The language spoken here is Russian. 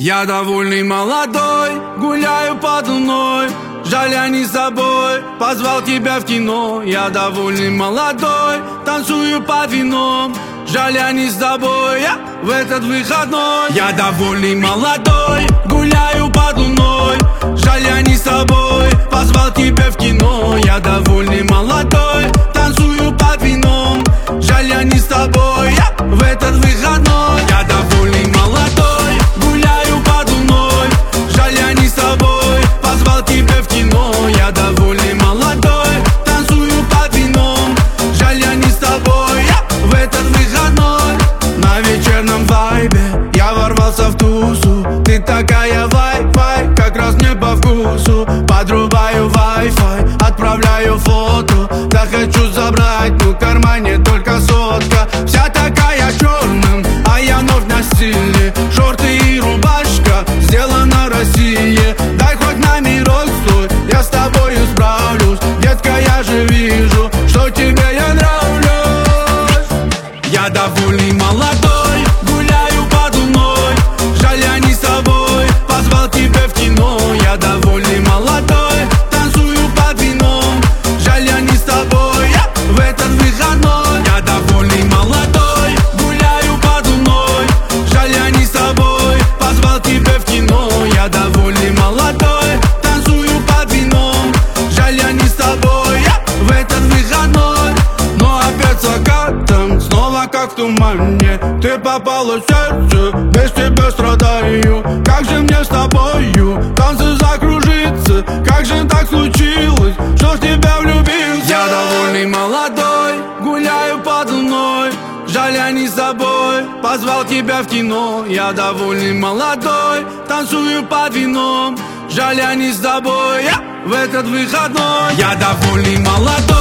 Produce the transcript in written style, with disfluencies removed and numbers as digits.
Я довольный молодой, гуляю под луной. Жаль, я не с тобой, позвал тебя в кино. Я довольный молодой, танцую под вином. Жаль, я не с тобой, я в этот выходной. Я довольный молодой, гуляю под луной. Жаль, я не с тобой, позвал тебя в кино. Я довольный молодой, танцую под вином. Жаль, я не с тобой, я в этот выходной. Я довольный молодой, гуляю под луной. Жаль, я не с тобой, позвал тебя в кино. Я довольный молодой, танцую под вином. Жаль, я не с тобой, я в этот выходной. На вечерном вайбе я ворвался в тусу. Ты такая вай-вай, как раз мне по вкусу. Подрубаю Wi-Fi, отправляю фото. Да хочу забрать, но в кармане только сотка. Вся такая черным, а я вновь на стиле. Шорты и рубашка, сделана в России. Дай хоть номерок свой, я с тобою справлюсь. Детка, я же вижу, что тебе я нравлюсь. Я довольный молодой, гуляю под луной. Жаль, я не с тобой, позвал тебя в кино. Я довольный молодой, танцую под вином. Жаль, я не с тобой, я в этот выходной. Я довольный молодой, гуляю под луной. Жаль, я не с тобой, позвал тебя в кино. Я довольный молодой, танцую под вином. Жаль, я не с тобой, я в этот выходной. Но опять закатом, снова как в тумане. Ты попала в сердце, без тебя страдаю. Как же мне с тобою танцы закружиться? Как же так случилось, что в тебя влюбился? Я довольный молодой, гуляю под луной. Жаль, я не с тобой, позвал тебя в кино. Я довольный молодой, танцую под вином. Жаль, я не с тобой, я в этот выходной. Я довольный молодой.